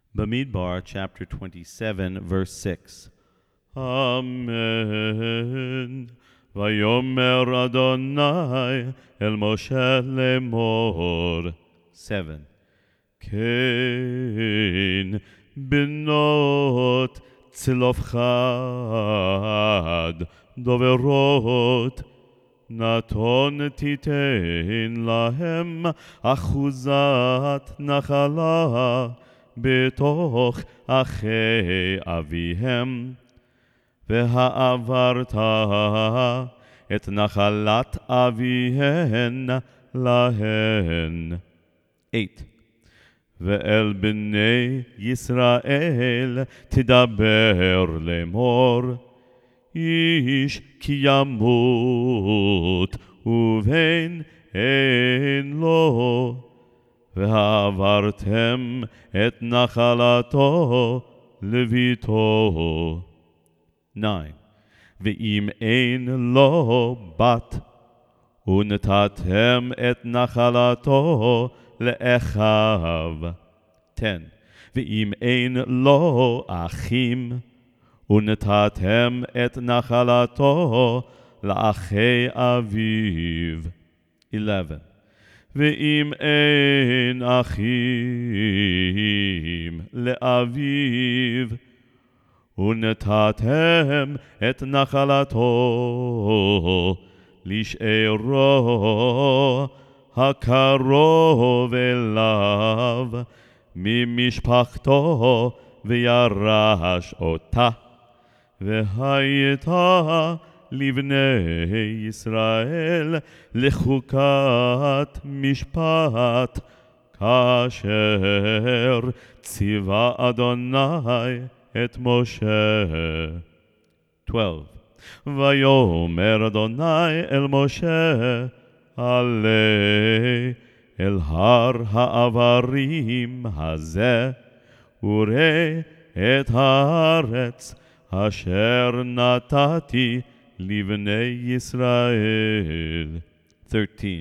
Bamidbar, chapter 27, verse 6. Amen. Vayomer Adonai el Moshe lemor. 7. Kein benot tzilofchad doverot naton titein lahem achuzat nachala בתוך אחי אביהם, והעברת את נחלת אביהן להן. 8. ואל בני ישראל תדבר לאמור, איש כי ימות ובן אין לו, ועברתם את נחלתו לביתו. 9. ואם אין לו בת, ונתתם את נחלתו לאחיו. 10. ואם אין לו אחים, ונתתם את נחלתו לאחי אביו. 11. ואם אין אחים לאביו, ונתתם את נחלתו לשארו הקרוב אליו ממשפחתו, וירש אותה, והייתה לבני ישראל לחוקת משפט, כאשר ציווה אדוני את משה. 12. ויאמר אדוני אל משה, עלה אל הר העברים הזה, וראה את הארץ אשר נתתי לבני ישראל. 13.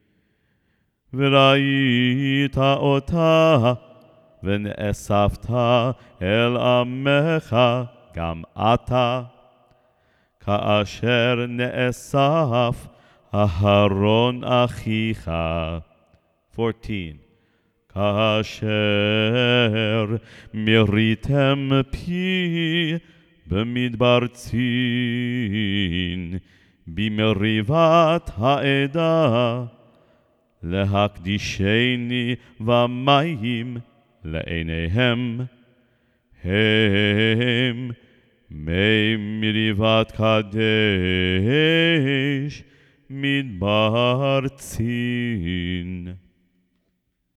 וראית אותה, ונאספת אל עמך גם אתה, כאשר נאסף אהרון אחיך. 14. כאשר מריתם פי במדבר צין, במריבת העדה, להקדישני ומים לעיניהם, הם מי מריבת קדש מדבר צין.